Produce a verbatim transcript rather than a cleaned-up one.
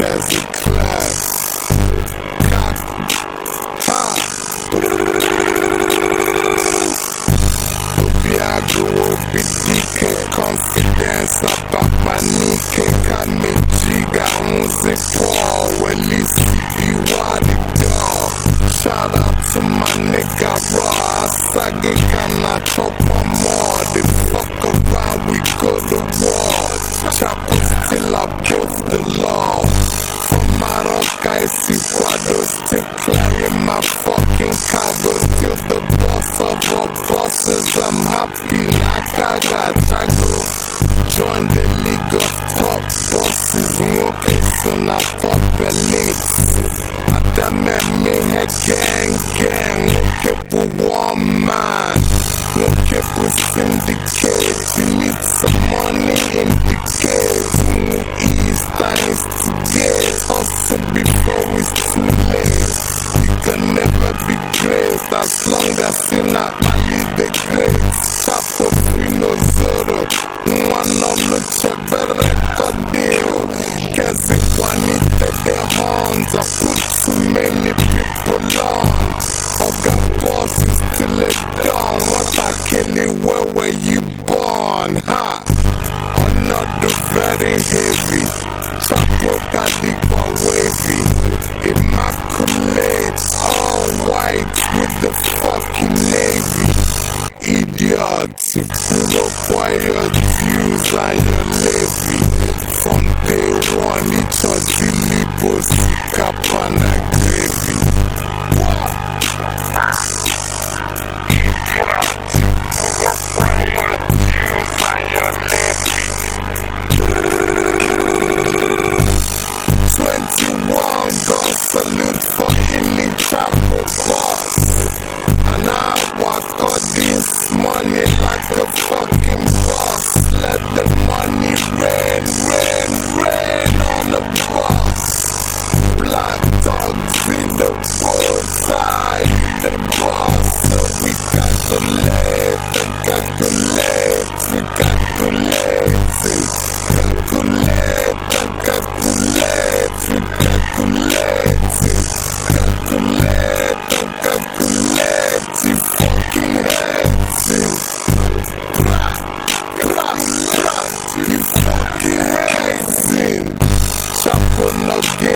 Kazi class. I grew up with D K confidence about my Nike. Kamejiga onze Paul, well it's C B Y the dog. Shout out to my nigga Raw, Sage Kana chop on more. They fuck around, we go to war. Choppers till I post the law. From Maroka, Ecuador, still clearing my fucking cargo. Still the boss of all bosses, I'm happy like I got Jago. Join the league of top bosses, okay, soon I thought elites. Adame me a gang, gang, okay, for one man. Okay, for syndicate, you need some money indicate. Ease times to get, also before it's too late. You can never be great as long as you're not only the great. Chapo Fino Zoro, one of the chepe record deal. Kazi Juanita the horns, I put too many people on. Oga boss is still a dawn. What I kill it, where were you born? Ha! Another very heavy. Chapo Kadipa wavy. Immaculate, all white with the fucking navy. Idiots, you put up wire dues on your levy. From day one, each of the libos, Kapana gravy. Wow. Twenty-one gun salute for any Chapo boss. And I walk all this money like a fucking boss. Let the money rain, rain, rain on the boss. Black dogs in the roadside, the boss. So we calculate, calculate, we calculate, calculate, calculate, we calculate, calculate, calculate, you fucking heads, you fucking heads. Chapo no game.